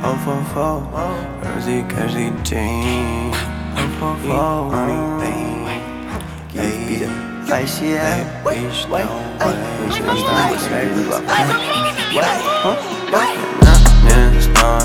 Рози каждый день. Мне снова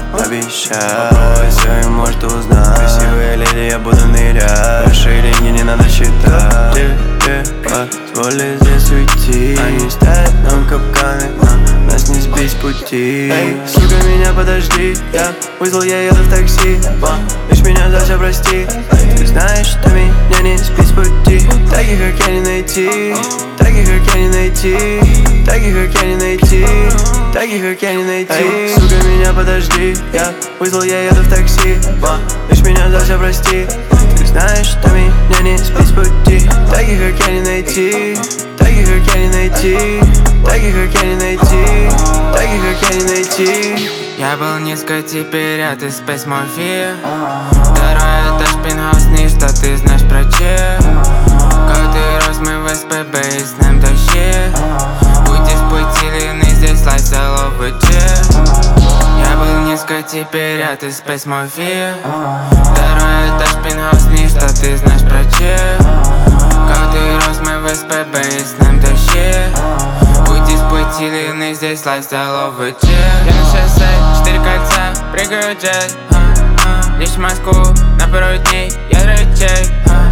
обещай, все и может узнать. Красивая леди, я буду нырять. Большие деньги не надо считать. Тебе позволь здесь уйти. Они ставят нам капканы, нас не сбить с пути. Эй, сука, меня подожди, я вызвал, я еду в такси. Лишь меня за все прости. Ты знаешь, что меня не сбить с пути. Таких, как я, не найти. Таких, как я, не найти. Таких, как я, не найти. Таких, как я, не найти. Эй, сука, меня подожди, я вызвал, я еду в такси. Лишь меня за все прости. Ты знаешь, что меня не сбить с пути. Таких, как я, не найти. Таких, как я, не найти. Таких, как я, не найти. Таких, как я, не найти. Я был низко, теперь ты Space Mafia. Второй этаж, пентхаус, что ты знаешь про чек. Как ты рос, мы в СПБ и знаем тащи. Уйди с пути длинный, здесь лайфстайл чек. Я был низко, теперь ты Space Mafia. Второй этаж, пентхаус, что ты знаешь про чек. Как ты рос, мы в СПБ и знаем тащи. Уйди с пути длинный, здесь лайфстайл чек. Я на шоссе, 4 кольца, прыгаю джет. Лишь в Москву на пару дней, я рычек.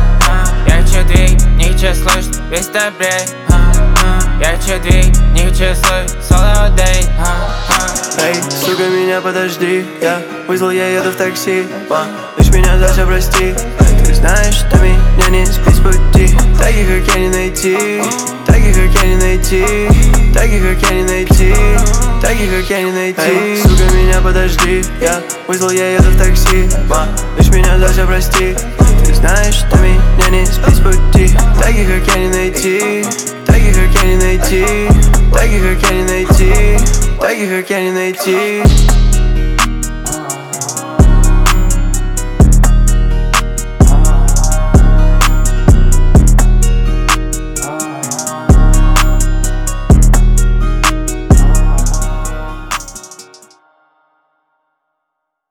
Я хочу двиг, не хочу слушать весь таблет. Я хочу двиг, не хочу слушать solo day. Эй, сука, меня подожди, я вызвал, я еду в такси. Лишь меня за все прости. Ты знаешь, что меня не сбить с пути. Таких, как я, не найти. Таких, как я, не найти. Таких, как я, не найти. Таких, как я, не найти. Эй, сука, меня подожди, я вызвал, я еду в такси. Лишь меня за все прости. Ты знаешь, что меня не сбить с пути. Таких, как я, не найти. Таких, как я, не найти. Таких, как я, не найти. Таких, как я, не найти.